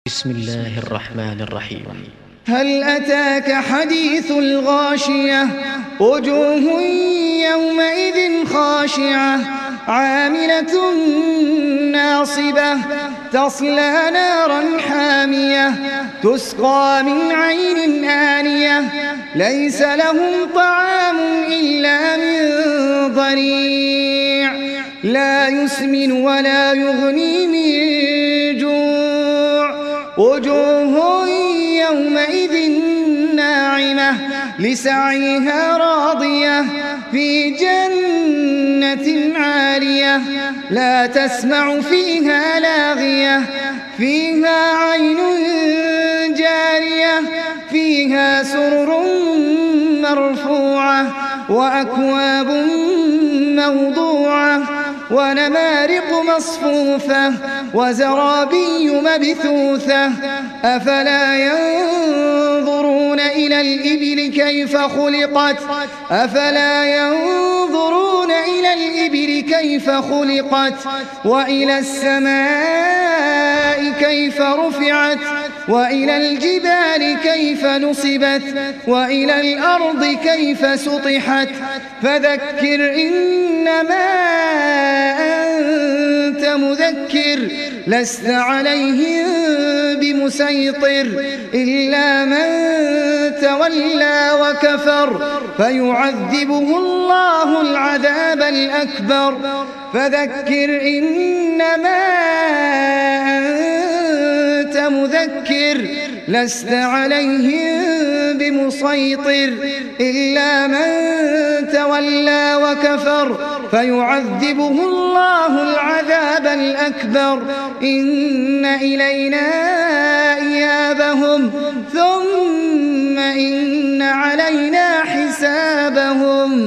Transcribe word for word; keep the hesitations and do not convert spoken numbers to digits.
بسم الله الرحمن الرحيم. هل أتاك حديث الغاشية؟ وجوه يومئذ خاشعة عاملة ناصبة تصلى نارا حامية تسقى من عين آنية ليس لهم طعام إلا من ضريع لا يسمن ولا يغني من جوع وجوه يومئذ ناعمة لسعيها راضية في جنة عالية لا تسمع فيها لاغية فيها عين جارية فيها سرر مرفوعة وأكواب موضوعة ونمارق مصفوفة وزرابي مبثوثة أفلا ينظرون إلى الإبل كيف خلقت أفلا ينظرون إلى الإبل كيف خلقت وإلى السماء كيف رفعت وإلى الجبال كيف نصبت وإلى الأرض كيف سطحت فذكر إنما أنت مذكر لست عليهم بمسيطر إلا من تولى وكفر فيعذبه الله العذاب الأكبر فذكر إنما أنت مذكر لست عليهم بمسيطر إلا من تولى وكفر فيعذبه الله العذاب الأكبر إن إلينا إيابهم ثم إن علينا حسابهم.